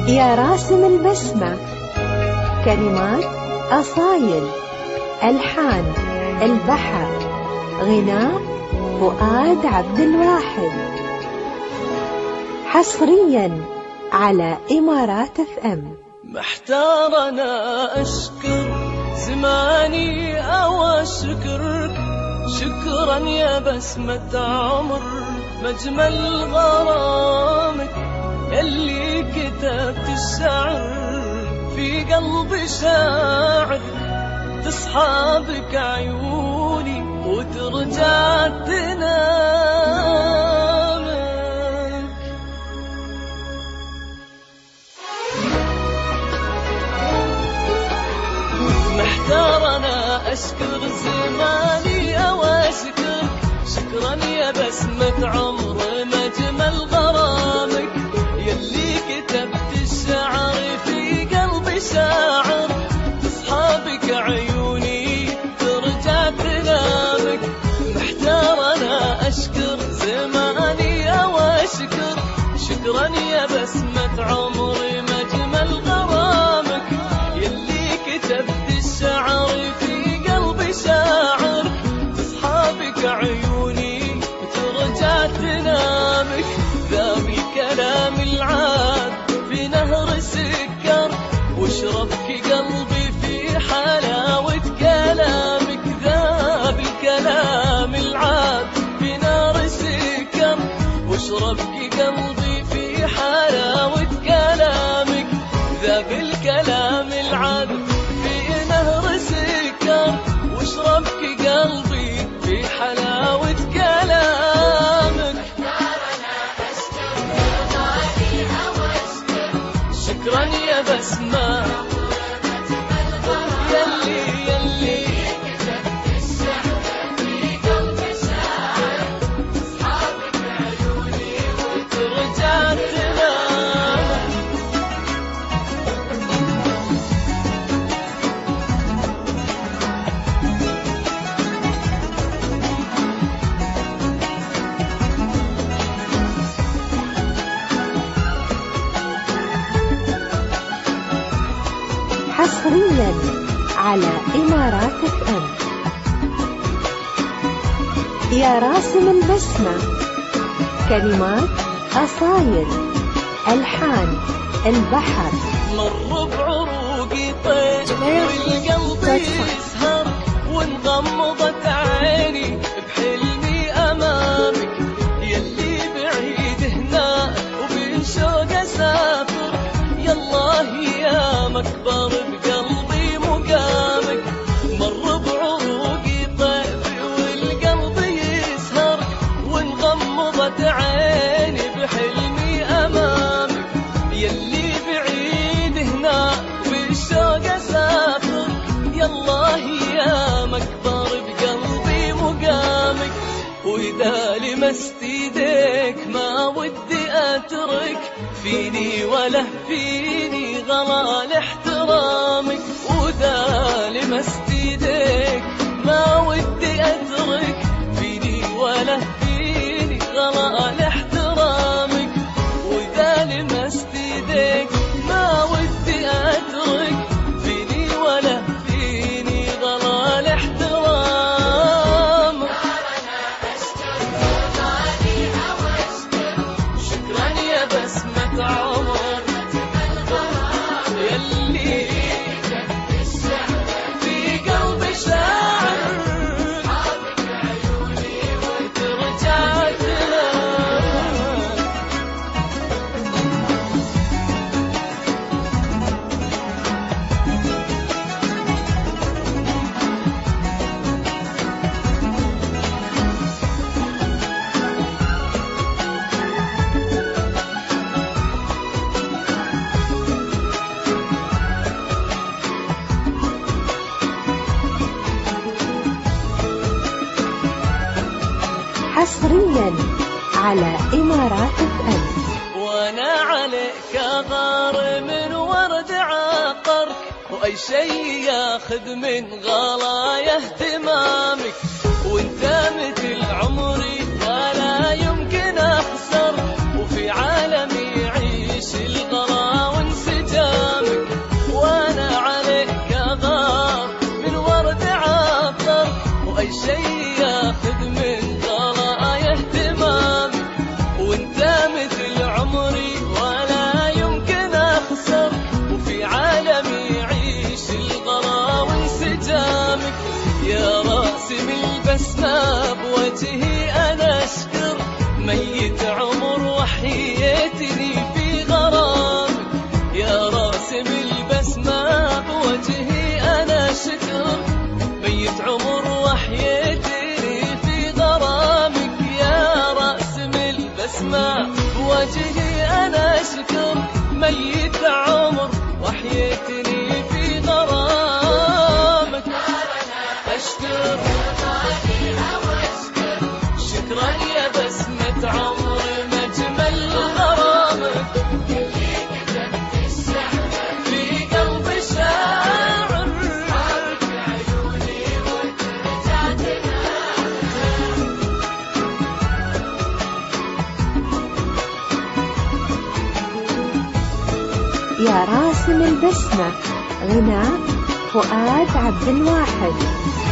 يا راسم البسمة. كلمات أصايل، ألحان البحر، غناء فؤاد عبد الواحد. حصريا على إمارات FM. محتار أنا أشكر زماني أو أشكرك، شكرا يا بسمة عمر مجمل غرامك، اللي كتبت الشعر في قلبي شاعر، تصحى بك عيوني وترجع تنامك. محتار أنا أشكر زماني أو أشكرك، شكرا يا بسمة عمر مجمل غرامك، يلي كتبت الشعر في قلبي شاعر، تصحى بك عيوني ترجع تنامك. محتار أنا أشكر زماني أو أشكر، شكرا يا بسمة عمر مجمل غرامك، يلي كتبت الشعر في قلبي شاعر، تصحى بك عيوني وترجع تنامك. ذاب الكلام العاد في نهر سكر، واشربك قلبي في حلاوة كلامك. ذاب الكلام العاد في نهر سكر، واشربك قلبي في حلاوة كلامك. ذاب الكلام العاد في نهر سكر، واشربك قلبي في حلاوة كلامك. شكرا يا بسمة يلي كتبت الشعر في قلبي شاعر، أصحابك عيوني وترجع تنام. حصريا على إمارات FM. يا راسم البسمة. كلمات أصايل، ألحان البحر. مر بعروقي طير والقلب يسهر، وانغمضت عيني بحلمي أمامك، يلي بعيد هناك وبين شوق أسافر، يالله يا مكبر بقلبي مقامك. مر بعروقي طير والقلب يسهر، وانغمضت عيني بحلمي أمامك، يلي بعيد هناك بالشوق أسافر، يالله يا مكبر بقلبي مقامك. وإذا لمست ايديك ما ودي أترك، فيني ولا فيني غلال احترامك. وإذا لمست ايديك ما ودي أترك، فيني ولا فيني غلال احترامك. وإذا لمست ايديك ما ودي أترك، فيني ولا فيني غلال احترامك. شكرا يا بسمة عمر يلي في قلبي شاعر، وترجع تنام. حصريا على إمارات FM. وانا عليك غار من ورد عقرك، واي شي ياخذ من غلايا اهتمامك. وانت مثل عمري ولا يمكن اخسر، وفي عالمي يعيش الغلا وانسى بسمة بوجهي أنا أشكر ميت عمر وحيتني في غرامك. أشكر شكرا يا بسمة عمر مجمل غرامك في قلبي شاعر يا راسم البسمة. غناء فؤاد عبد الواحد.